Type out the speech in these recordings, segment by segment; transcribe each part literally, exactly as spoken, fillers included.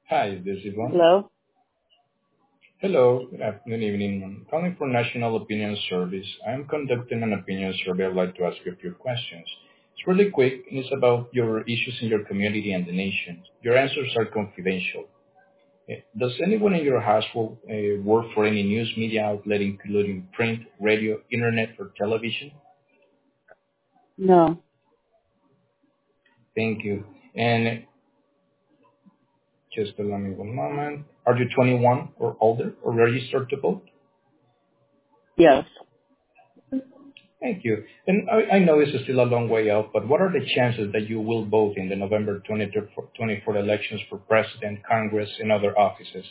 Hi, this is Yvonne. Hello? Hello, good afternoon, evening. I'm calling for National Opinion Service. I'm conducting an opinion survey. I'd like to ask you a few questions. It's really quick, and it's about your issues in your community and the nation. Your answers are confidential. Eh, Does anyone in your household uh, work for any news media outlet, including print, radio, internet, or television? No. Thank you. And just allow me one moment. Are you twenty-one or older or registered to vote? Yes. Thank you. And I I know this is still a long way out, but what are the chances that you will vote in the November twenty twenty-four elections for president, Congress, and other offices?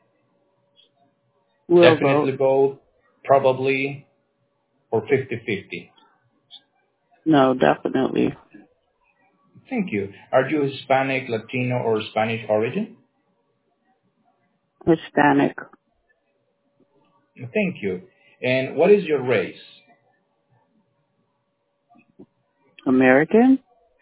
Will Definitely vote. vote, probably, or fifty-fifty? No, definitely. Thank you. Are you Hispanic, Latino, or Spanish origin? Hispanic. Thank you. And what is your race? American?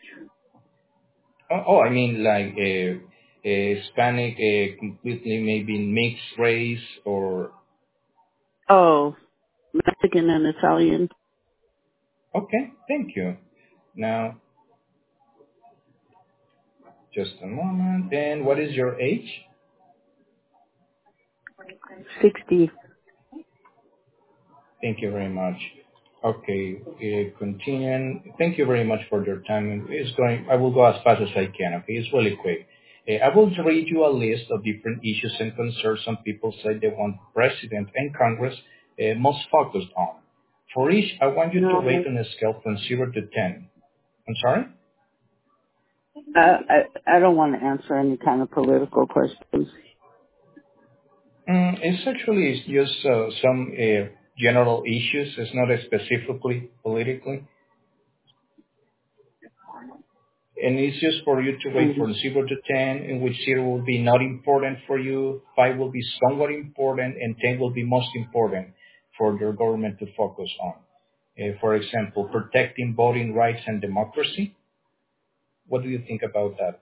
Oh, oh, I mean like a, a Hispanic, a completely maybe mixed race, or Oh, Mexican and Italian. okay, thank you. Now, just a moment. And what is your age? sixty. Thank you very much. Okay, uh, continuing. Thank you very much for your time. It's going. I will go as fast as I can. Okay, it's really quick. Uh, I will read you a list of different issues and concerns some people say they want President and Congress uh, most focused on. For each, I want you to rate No. on a scale from zero to ten. I'm sorry. I, I, I don't want to answer any kind of political questions. Mm, it's actually it's just uh, some uh, general issues. It's not specifically politically. And it's just for you to rate Mm. from zero to ten, in which zero will be not important for you, five will be somewhat important, and ten will be most important for your government to focus on. Uh, for example, protecting voting rights and democracy. What do you think about that?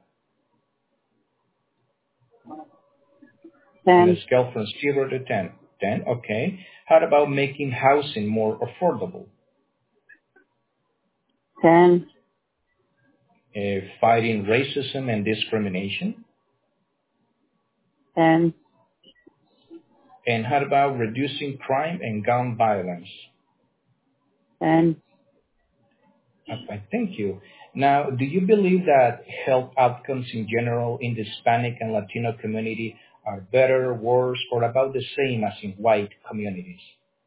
On a ten. scale from zero to ten. ten, okay. How about making housing more affordable? ten. Uh, fighting racism and discrimination? ten. And how about reducing crime and gun violence? ten. Okay, thank you. Now, do you believe that health outcomes in general in the Hispanic and Latino community are better, worse, or about the same as in white communities?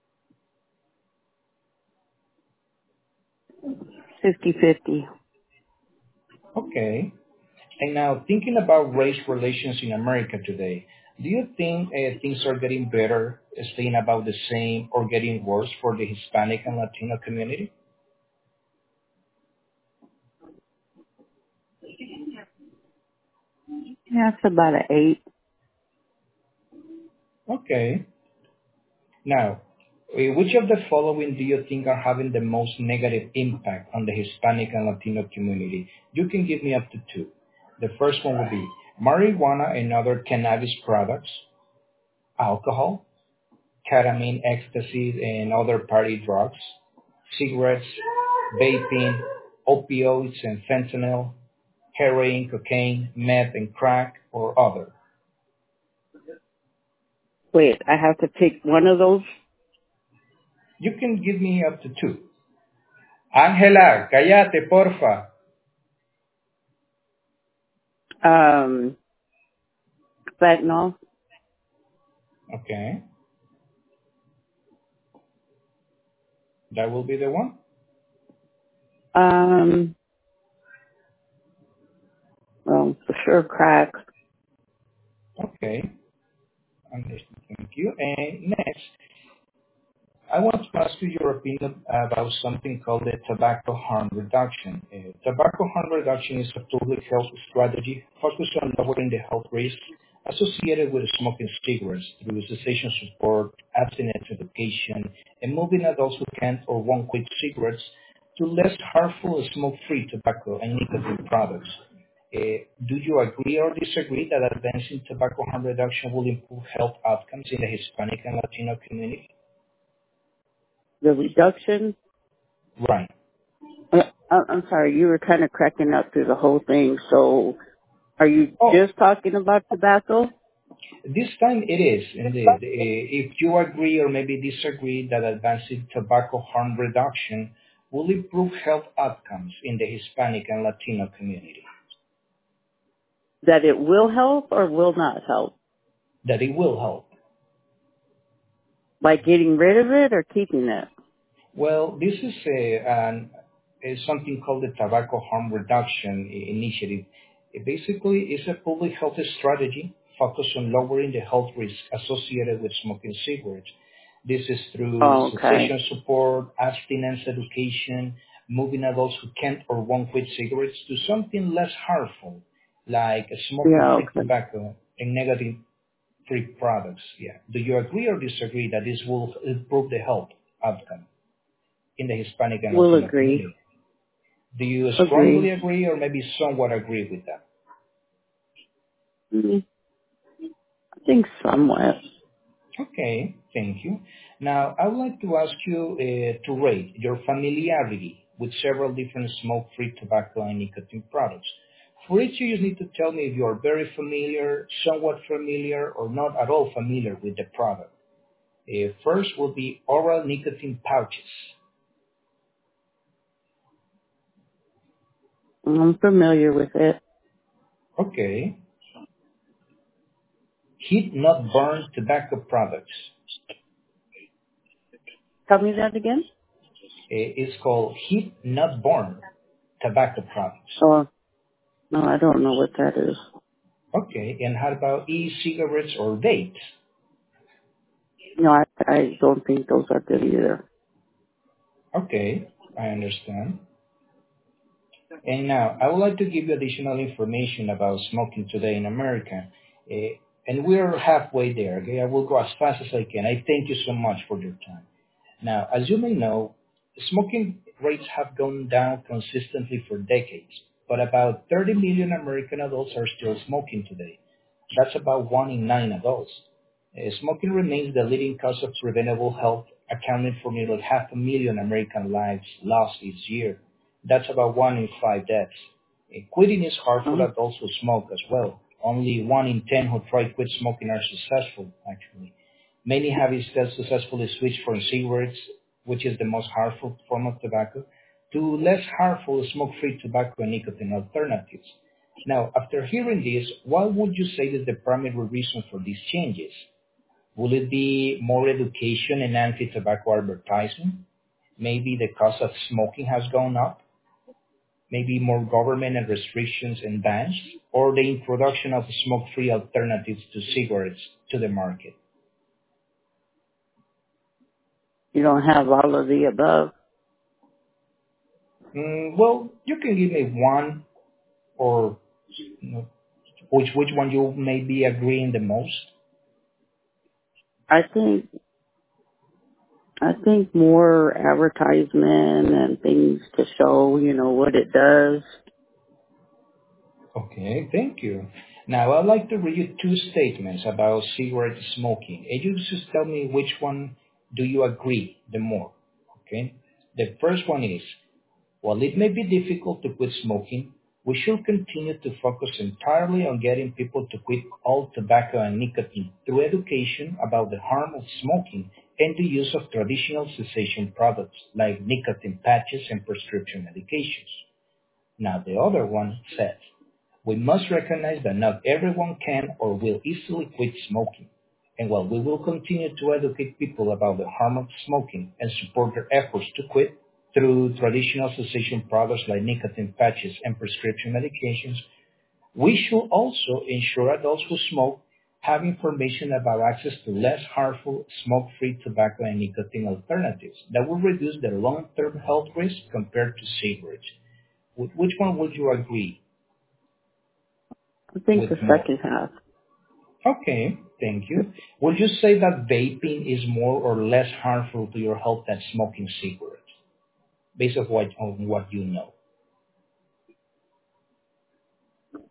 fifty fifty. Okay. And now, thinking about race relations in America today, do you think uh, things are getting better, staying about the same, or getting worse for the Hispanic and Latino community? Yeah, it's about an eight. Okay. Now, uh, which of the following do you think are having the most negative impact on the Hispanic and Latino community? You can give me up to two. The first one would be marijuana and other cannabis products, alcohol, ketamine, ecstasy, and other party drugs, cigarettes, vaping, opioids and fentanyl, heroin, cocaine, meth, and crack, or other. Wait, I have to pick one of those? You can give me up to two. Angela, cállate, porfa. Um, fentanyl. Okay, that will be the one. Um, well, for sure crack. Okay, understood. Thank you. And next, I want to ask you your opinion about something called the tobacco harm reduction. Uh, tobacco harm reduction is a public health strategy focused on lowering the health risks associated with smoking cigarettes through cessation support, abstinence education, and moving adults who can't or won't quit cigarettes to less harmful smoke-free tobacco and nicotine products. Uh, do you agree or disagree that advancing tobacco harm reduction will improve health outcomes in the Hispanic and Latino community? The reduction? Right. Uh, I- I'm sorry, you were kind of cracking up through the whole thing. So are you Oh, just talking about tobacco? this time it is, indeed. Uh, If you agree or maybe disagree that advancing tobacco harm reduction will improve health outcomes in the Hispanic and Latino community, That it will help or will not help? that it will help. By getting rid of it or keeping it? Well, this is a, an, a something called the Tobacco Harm Reduction I- Initiative. It basically is a public health strategy focused on lowering the health risks associated with smoking cigarettes. This is through Oh, okay. cessation support, abstinence education, moving adults who can't or won't quit cigarettes to something less harmful, like Yeah, smoking-free okay. tobacco and negative-free products. Yeah. Do you agree or disagree that this will improve the health outcome in the Hispanic and We'll Latino agree. community? Do you strongly Agree. agree or maybe somewhat agree with that? Mm, I think somewhat. Okay, thank you. Now, I would like to ask you uh, to rate your familiarity with several different smoke-free tobacco and nicotine products. For each, you just need to tell me if you are very familiar, somewhat familiar, or not at all familiar with the product. Uh, first will be oral nicotine pouches. I'm familiar with it. Okay. Heat not burn tobacco products. Tell me that again? Uh, It's called heat not burn tobacco products. Oh, no, I don't know what that is. Okay, and how about e-cigarettes or vapes? No, I, I don't think those are good either. Okay, I understand. And now, I would like to give you additional information about smoking today in America. Uh, and we're halfway there, okay? I will go as fast as I can. I thank you so much for your time. Now, as you may know, smoking rates have gone down consistently for decades, but about thirty million American adults are still smoking today. That's about one in nine adults. Uh, smoking remains the leading cause of preventable health, accounting for nearly half a million American lives lost each year. That's about one in five deaths. Uh, quitting is hard for Oh, adults who smoke as well. Only one in ten who try to quit smoking are successful, actually. Many have instead successfully switched from cigarettes, which is the most harmful form of tobacco, to less harmful smoke-free tobacco and nicotine alternatives. Now, after hearing this, what would you say is the primary reason for these changes? Will it be more education and anti-tobacco advertising? Maybe the cost of smoking has gone up? Maybe more government and restrictions and bans? Or the introduction of smoke-free alternatives to cigarettes to the market? you don't have all of the above? Mm, well, you can give me one or you know, which which one you may be agreeing the most. I think, I think more advertisement and things to show, you know, what it does. Okay, thank you. Now I'd like to read you two statements about cigarette smoking, and you just tell me which one do you agree the more. Okay, the first one is: while it may be difficult to quit smoking, we should continue to focus entirely on getting people to quit all tobacco and nicotine through education about the harm of smoking and the use of traditional cessation products like nicotine patches and prescription medications. Now, the other one says, we must recognize that not everyone can or will easily quit smoking. And while we will continue to educate people about the harm of smoking and support their efforts to quit through traditional cessation products like nicotine patches and prescription medications, we should also ensure adults who smoke have information about access to less harmful smoke-free tobacco and nicotine alternatives that will reduce their long-term health risk compared to cigarettes. With which one would you agree I think with the more? second half. Okay, thank you. Would you say that vaping is more or less harmful to your health than smoking cigarettes, based on what, on what you know?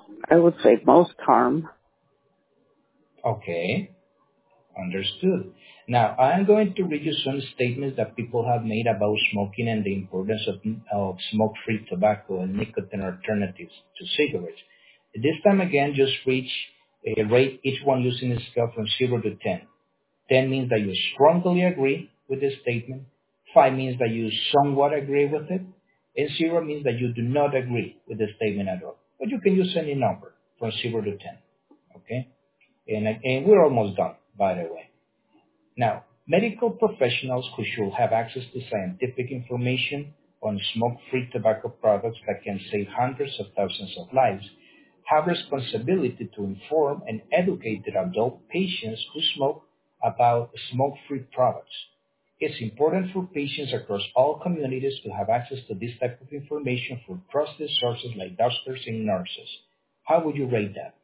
I would say most harm. Okay, understood. Now, I'm going to read you some statements that people have made about smoking and the importance of, of smoke-free tobacco and nicotine alternatives to cigarettes. This time again, just reach, uh, rate each one using a scale from zero to ten. ten means that you strongly agree with the statement. five means that you somewhat agree with it. And zero means that you do not agree with the statement at all. But you can use any number from zero to ten. Okay? And, and we're almost done, by the way. Now, medical professionals who should have access to scientific information on smoke-free tobacco products that can save hundreds of thousands of lives have responsibility to inform and educate their adult patients who smoke about smoke-free products. It's important for patients across all communities to have access to this type of information from trusted sources like doctors and nurses. How would you rate that?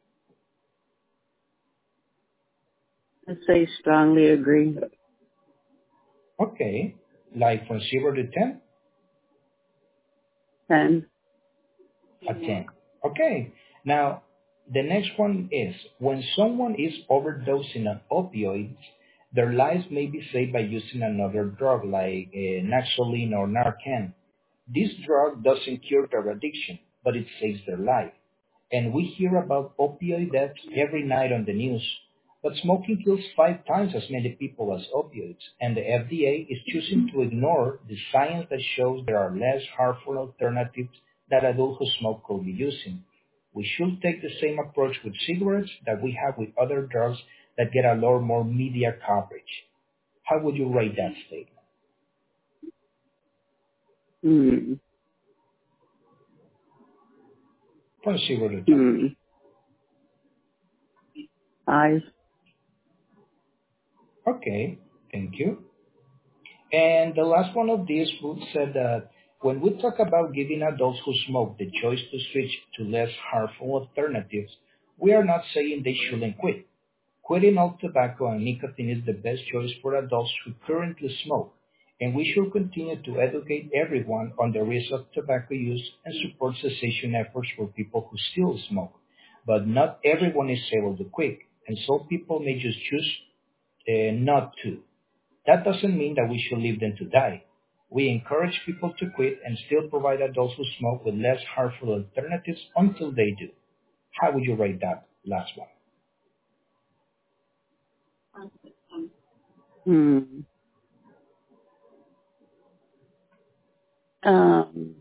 I'd say strongly agree. Okay, like from zero to ten? ten. A ten. Okay, now the next one is when someone is overdosing on opioids, their lives may be saved by using another drug like uh, Naxolin or Narcan. This drug doesn't cure their addiction, but it saves their life. And we hear about opioid deaths every night on the news. But smoking kills five times as many people as opioids, and the F D A is choosing to ignore the science that shows there are less harmful alternatives that adults who smoke could be using. We should take the same approach with cigarettes that we have with other drugs that get a lot more media coverage. How would you rate that statement? Hmm. From zero to ten. Hmm. Five. Okay, thank you. And the last one of these would said that when we talk about giving adults who smoke the choice to switch to less harmful alternatives, we are not saying they shouldn't quit. Quitting all tobacco and nicotine is the best choice for adults who currently smoke, and we should continue to educate everyone on the risks of tobacco use and support cessation efforts for people who still smoke. But not everyone is able to quit, and so people may just choose uh, not to. That doesn't mean that we should leave them to die. We encourage people to quit and still provide adults who smoke with less harmful alternatives until they do. How would you rate that last one? Hmm. Um,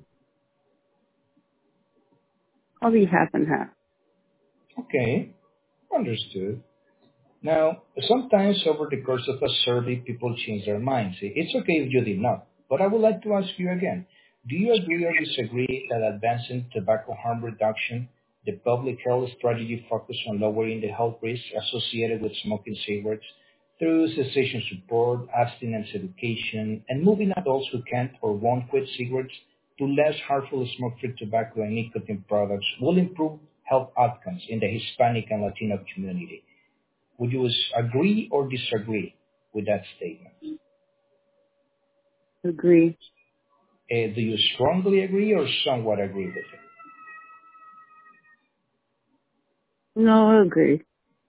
probably half and half. Okay, understood. Now, sometimes over the course of a survey, people change their minds. It's okay if you did not, but I would like to ask you again. Do you agree or disagree that advancing tobacco harm reduction, the public health strategy focused on lowering the health risks associated with smoking cigarettes through cessation support, abstinence education, and moving adults who can't or won't quit cigarettes to less harmful smoke-free tobacco and nicotine products will improve health outcomes in the Hispanic and Latino community? Would you agree or disagree with that statement? Agree. Uh, do you strongly agree or somewhat agree with it? No, agree.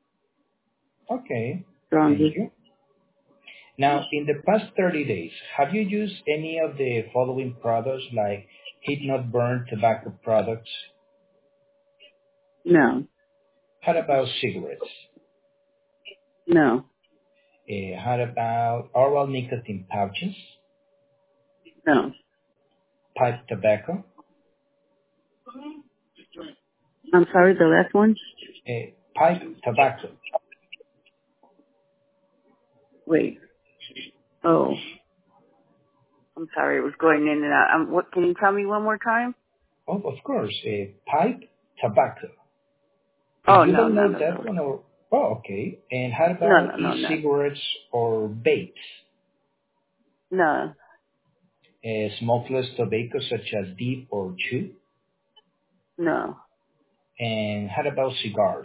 Okay, thank Strongly. you. Now, in the past thirty days, have you used any of the following products like heat not burn tobacco products? No. How about cigarettes? No. Uh, how about oral nicotine pouches, No. pipe tobacco, I'm sorry, the last one? uh, pipe tobacco? Wait. Oh. I'm sorry, it was going in and out. Um, what, can you tell me one more time? Oh, of course, uh, pipe tobacco. Oh, If you no, don't know none of that those. one, or oh, okay. And how No, about no, no, none. e-cigarettes or vapes? No. Uh, smokeless tobacco such as dip or chew? No. And how about cigars?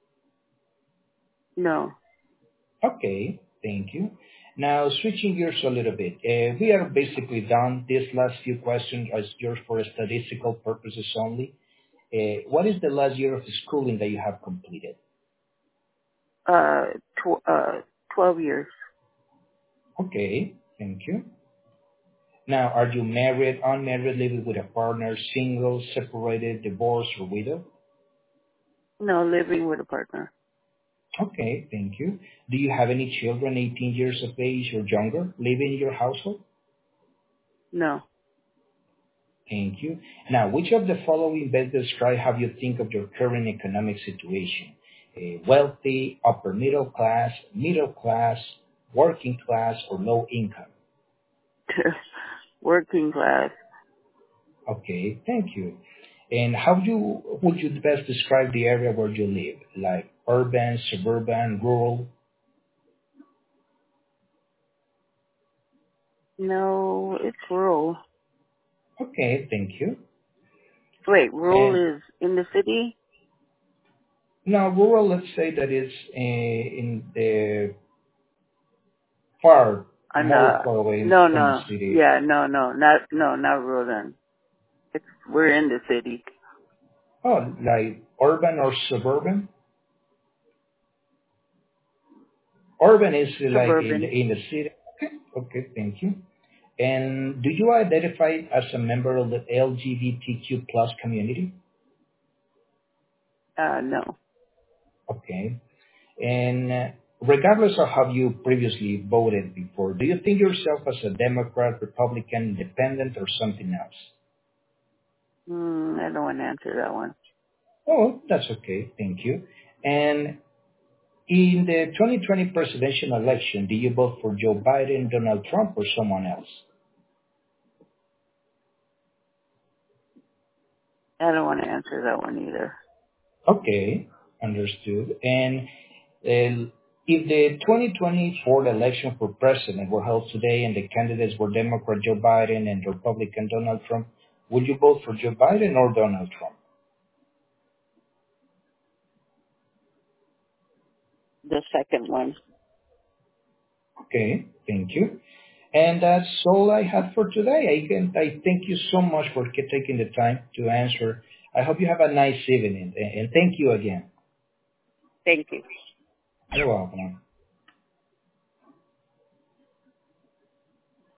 No. Okay, thank you. Now, switching gears a little bit, uh, we are basically done. These last few questions are yours for statistical purposes only. Uh, what is the last year of schooling that you have completed? Uh, tw- uh, twelve years. Okay, thank you. Now, are you married, unmarried, living with a partner, single, separated, divorced, or widow? No, living with a partner. Okay, thank you. Do you have any children eighteen years of age or younger living in your household? No. Thank you. Now, which of the following best describe how you think of your current economic situation? Uh, wealthy, upper middle class, middle class, working class, or low income? Working class. Okay, thank you. And how you would you best describe the area where you live? Like urban, suburban, rural? No, it's rural. Okay, thank you. Wait, And rural is in the city? now rural, let's say that it's uh, in the far, I'm more not. far away No, from the no. city. Yeah, no, no, not, no, not rural then. It's, we're in the city. Oh, like urban or suburban? Urban is like in the Suburban. in the city. Okay, okay, thank you. And do you identify as a member of the L G B T Q plus community? Uh, no. Okay. And uh, regardless of how you previously voted before, do you think yourself as a Democrat, Republican, Independent, or something else? Hmm, I don't want to answer that one. Oh, that's okay. Thank you. And in the twenty twenty presidential election, do you vote for Joe Biden, Donald Trump, or someone else? I don't want to answer that one either. Okay, understood. And uh, if the twenty twenty-four election for president were held today and the candidates were Democrat Joe Biden and Republican Donald Trump, would you vote for Joe Biden or Donald Trump? The second one. Okay, thank you. And that's all I have for today. I can, I thank you so much for ke- taking the time to answer. I hope you have a nice evening, and and thank you again. Thank you. You're welcome.